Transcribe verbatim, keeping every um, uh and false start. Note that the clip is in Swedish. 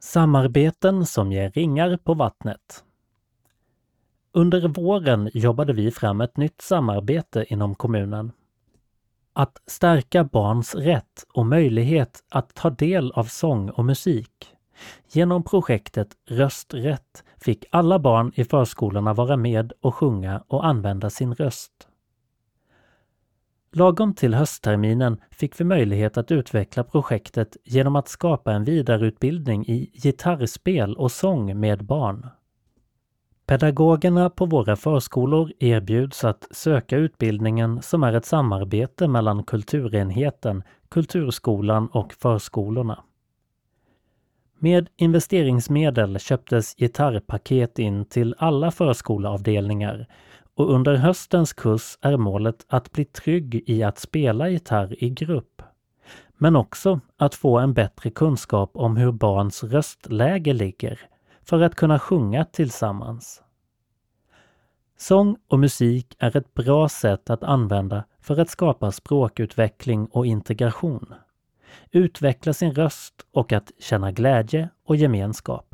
Samarbeten som ger ringar på vattnet. Under våren jobbade vi fram ett nytt samarbete inom kommunen. Att stärka barns rätt och möjlighet att ta del av sång och musik. Genom projektet Rösträtt fick alla barn i förskolorna vara med och sjunga och använda sin röst. Lagom till höstterminen fick vi möjlighet att utveckla projektet genom att skapa en vidareutbildning i gitarrspel och sång med barn. Pedagogerna på våra förskolor erbjuds att söka utbildningen som är ett samarbete mellan kulturenheten, kulturskolan och förskolorna. Med investeringsmedel köptes gitarrpaket in till alla förskoleavdelningar och under höstens kurs är målet att bli trygg i att spela gitarr i grupp, men också att få en bättre kunskap om hur barns röstläge ligger för att kunna sjunga tillsammans. Sång och musik är ett bra sätt att använda för att skapa språkutveckling och integration, utveckla sin röst och att känna glädje och gemenskap.